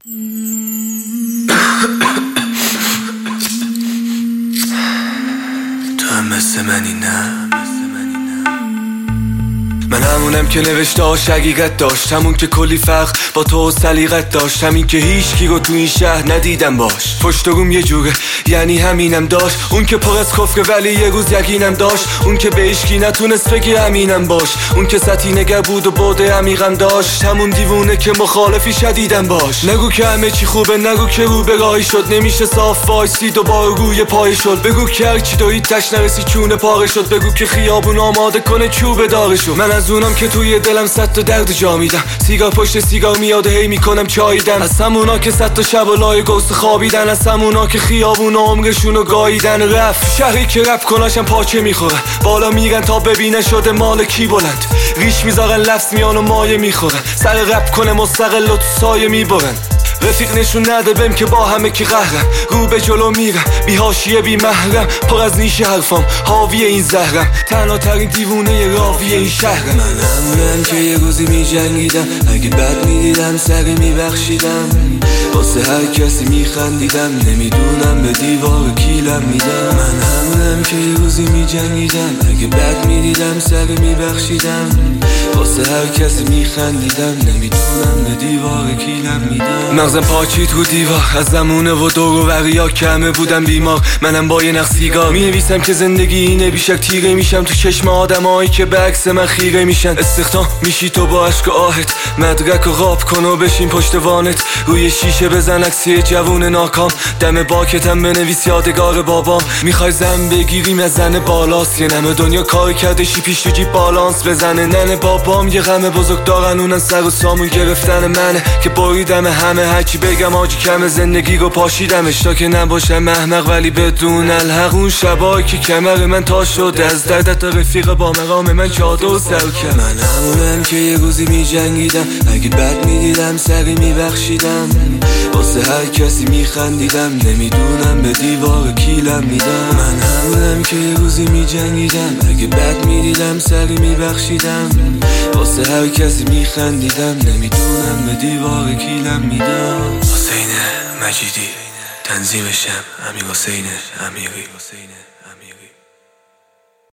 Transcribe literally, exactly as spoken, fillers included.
تو هم مثل منی نه؟ من همونم که نوشته هاش حقیقت داشت، همون که کلی فرق با تو و سلیقت داشت، همین که هیچ کی رو تو این شهر ندیدم باش. پشت روم یه جوره یعنی همینم داشت، اون که پر از کفره ولی یه روز یقینم داشت، اون که به هیچ کی نتونست بگه همینم باش، اون که سطحی نگر بود و بوده عمیقم داشت، همون دیوونه که مخالفی شدیدم باش. نگو که همه چی خوبه، نگو که رو به راهی شد، نمیشه صاف وایسی دوباره روی پای شد، بگو که هرچی داری تش نرسی چونه پاره شد، بگو که خیابون آماده کنه چوب داغشو. من از اونم که توی دلم صد تا درد جا میدم، سیگار پشت سیگار میاد هی میکنم چاییدم، از همونا که صد تا شب و لای گوست خوابیدن، از همونا که خیابون عمرشونو گاییدن. رفت شهری که رپ کناشم پاچه میخورن، بالا میرن تا ببینن شده مال کی بلند، ریش میذارن لفظ میان و مایه میخورن، سر رپ کنه مستقل و تو سایه میبرن. رفیق نشون نده بهم که با همه که قهرم، رو به جلو میرم بی حاشیه بی محرم، پر از نیش حرفام حاوی این زهرم، تنها ترین دیوونه راوی این شهرم. من همونم که یه روزی میجنگیدم، اگه بد میدیدم سری میبخشیدم، واسه هر کسی میخندیدم، نمیدونم به دیوار کیلم میدم. من همونم که یه روزی میجنگیدم، اگه بد میدیدم سری میبخشیدم، واسه هر کسی میخندیدم، نمیدونم به دیوار کیلم میدم. مغزم پاچی تو دیوار از زمونه و دور و وریا کمه بودم بیمار، منم با یه نخ سیگار مینویسم که زندگی اینه، بیشک تیره میشم تو چشم آدمایی که به عکس من خیره میشن. استخدام میشی تو با عشق و آهت، مدرک و غاب کن و بشین پشت وانت، روی شیشه بزن عکسی جوون ناکام، دم باکتم بنویس یادگار بابام. میخوای زن بگیریم از زن بالاست، یه نمه دنیا کار کرده شی پیش تو جیب بالانس بزنه. ننه بابام یه غم بزرگ دارن، اونن سر و سامون گرفتن منه که بریدم همه، هرچی بگم آجی کم زندگی رو پاشیدمش تا که نباشم احمق ولی بدون الحق. اون شبایی که کمر من تا شده از دردت رفیق با مقام من چادر سر کرد. من همونم که یه روزی میجنگیدم، اگه بد میدیدم سری میبخشیدم، واسه هر کسی میخندیدم، نمیدونم به دیوار کیلم میدم. من همونم که یه روزی میجنگیدم، اگه بد میدیدم سری میبخشیدم، واسه هر کسی میخندیدم، نمیدونم به دیوار کیلم میدم. حسین مجیدی، تنظیمشم امیر حسین امیری.